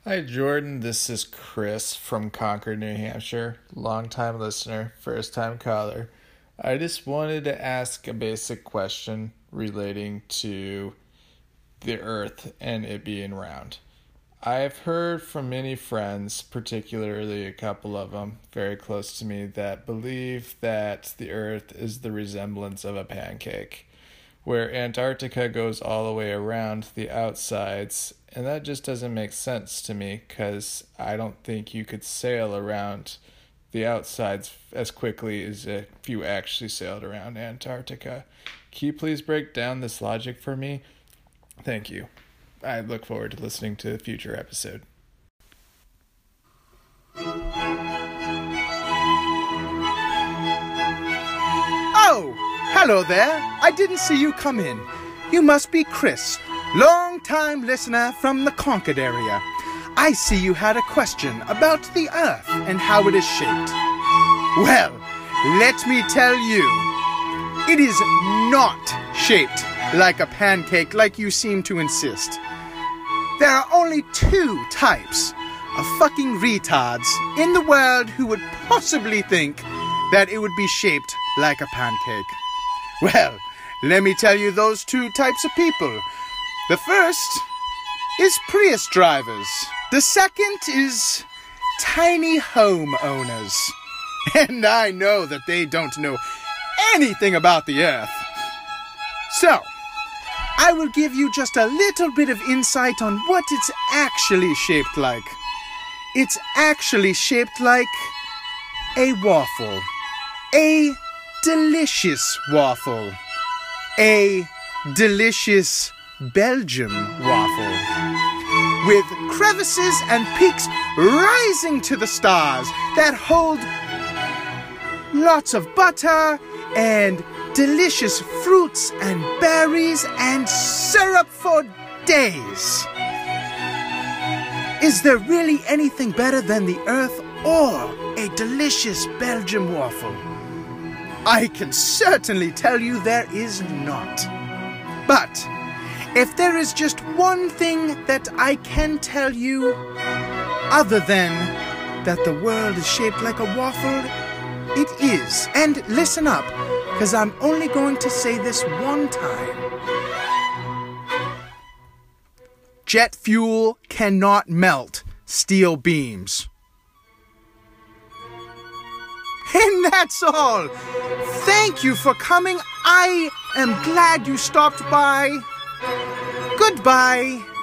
Hi, Jordan. This is Chris from Concord, New Hampshire. Longtime listener, first time caller. I just wanted to ask a basic question relating to the Earth and it being round. I've heard from many friends, particularly a couple of them very close to me, that believe that the Earth is the resemblance of a pancake, where Antarctica goes all the way around the outsides, and that just doesn't make sense to me because I don't think you could sail around the outsides as quickly as if you actually sailed around Antarctica. Can you please break down this logic for me? Thank you. I look forward to listening to a future episode. Oh, hello there. I didn't see you come in. You must be Chris, long-time listener from the Concord area. I see you had a question about the Earth and how it is shaped. Well, let me tell you, it is not shaped like a pancake like you seem to insist. There are only two types of fucking retards in the world who would possibly think that it would be shaped like a pancake. Well, let me tell you those two types of people. The first is Prius drivers. The second is tiny home owners. And I know that they don't know anything about the Earth. So, I will give you just a little bit of insight on what it's actually shaped like. It's actually shaped like a waffle. A delicious waffle. A delicious Belgian waffle. With crevices and peaks rising to the stars that hold lots of butter and delicious fruits and berries and syrup for days. Is there really anything better than the Earth or a delicious Belgian waffle? I can certainly tell you there is not. But if there is just one thing that I can tell you, other than that the world is shaped like a waffle, it is. And listen up, because I'm only going to say this one time. Jet fuel cannot melt steel beams. And that's all. Thank you for coming. I am glad you stopped by. Goodbye.